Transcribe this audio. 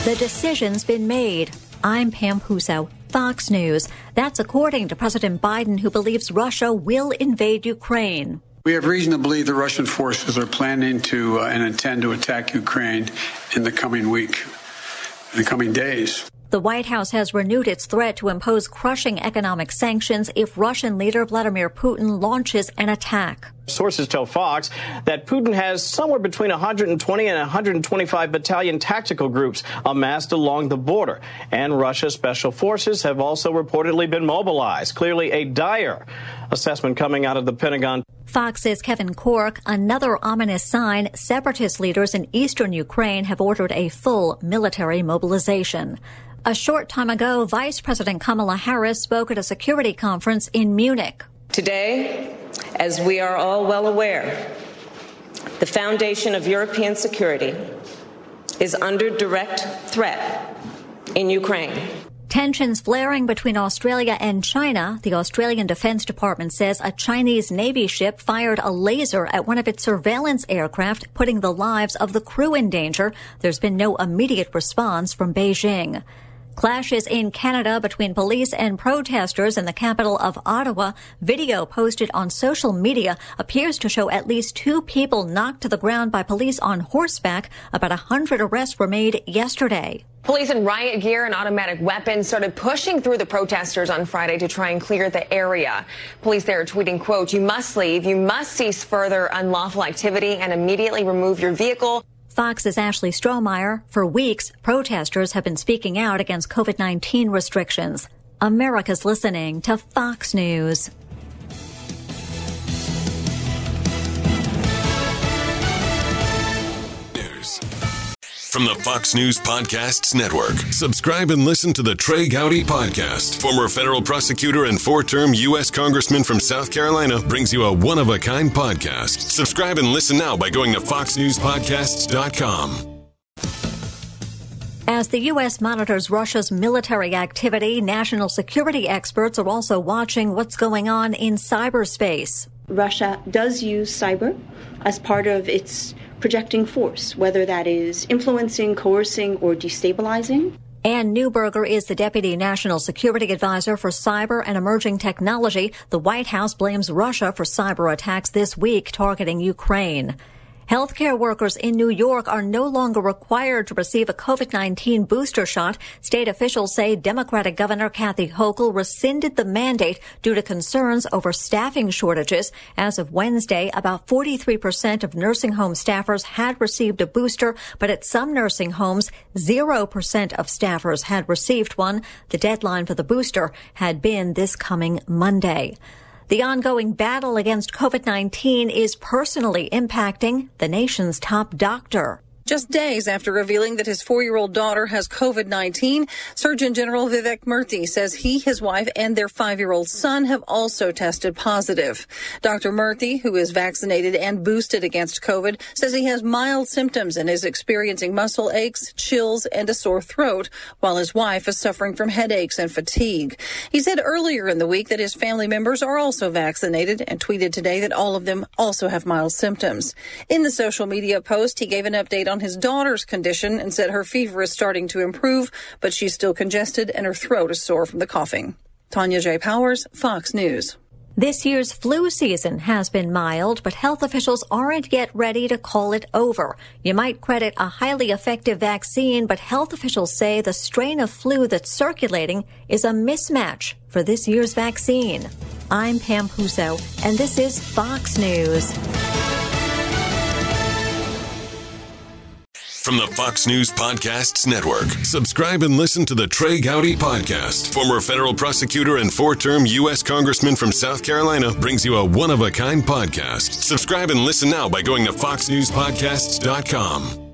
The decision's been made. I'm Pam Puso, Fox News. That's according to President Biden, who believes Russia will invade Ukraine. We have reason to believe the Russian forces are planning to and intend to attack Ukraine in the coming week, in the coming days. The White House has renewed its threat to impose crushing economic sanctions if Russian leader Vladimir Putin launches an attack. Sources tell Fox that Putin has somewhere between 120 and 125 battalion tactical groups amassed along the border. And Russia's special forces have also reportedly been mobilized. Clearly a dire assessment coming out of the Pentagon. Fox's Kevin Corke, another ominous sign, separatist leaders in eastern Ukraine have ordered a full military mobilization. A short time ago, Vice President Kamala Harris spoke at a security conference in Munich. Today, as we are all well aware, the foundation of European security is under direct threat in Ukraine. Tensions flaring between Australia and China. The Australian Defense Department says a Chinese Navy ship fired a laser at one of its surveillance aircraft, putting the lives of the crew in danger. There's been no immediate response from Beijing. Clashes in Canada between police and protesters in the capital of Ottawa. Video posted on social media appears to show at least 2 people knocked to the ground by police on horseback. About 100 arrests were made yesterday. Police in riot gear and automatic weapons started pushing through the protesters on Friday to try and clear the area. Police there are tweeting, quote, "You must leave. You must cease further unlawful activity and immediately remove your vehicle." Fox's Ashley Strohmeyer. For weeks, protesters have been speaking out against COVID-19 restrictions. America's listening to Fox News. From the Fox News Podcasts Network. Subscribe and listen to the Trey Gowdy Podcast. Former federal prosecutor and 4-term U.S. Congressman from South Carolina brings you a one-of-a-kind podcast. Subscribe and listen now by going to foxnewspodcasts.com. As the U.S. monitors Russia's military activity, national security experts are also watching what's going on in cyberspace. Russia does use cyber as part of its projecting force, whether that is influencing, coercing, or destabilizing. Ann Neuberger is the Deputy National Security Advisor for Cyber and Emerging Technology. The White House blames Russia for cyber attacks this week targeting Ukraine. Healthcare workers in New York are no longer required to receive a COVID-19 booster shot. State officials say Democratic Governor Kathy Hochul rescinded the mandate due to concerns over staffing shortages. As of Wednesday, about 43% of nursing home staffers had received a booster, but at some nursing homes, 0% of staffers had received one. The deadline for the booster had been this coming Monday. The ongoing battle against COVID-19 is personally impacting the nation's top doctor. Just days after revealing that his 4-year-old daughter has COVID-19, Surgeon General Vivek Murthy says he, his wife, and their 5-year-old son have also tested positive. Dr. Murthy, who is vaccinated and boosted against COVID, says he has mild symptoms and is experiencing muscle aches, chills, and a sore throat, while his wife is suffering from headaches and fatigue. He said earlier in the week that his family members are also vaccinated and tweeted today that all of them also have mild symptoms. In the social media post, he gave an update on his daughter's condition and said her fever is starting to improve, but she's still congested and her throat is sore from the coughing. Tanya J. Powers, Fox News. This year's flu season has been mild, but health officials aren't yet ready to call it over. You might credit a highly effective vaccine, but health officials say the strain of flu that's circulating is a mismatch for this year's vaccine. I'm Pam Puso, and this is Fox News. From the Fox News Podcasts Network. Subscribe and listen to the Trey Gowdy Podcast. Former federal prosecutor and 4-term U.S. Congressman from South Carolina brings you a one-of-a-kind podcast. Subscribe and listen now by going to foxnewspodcasts.com.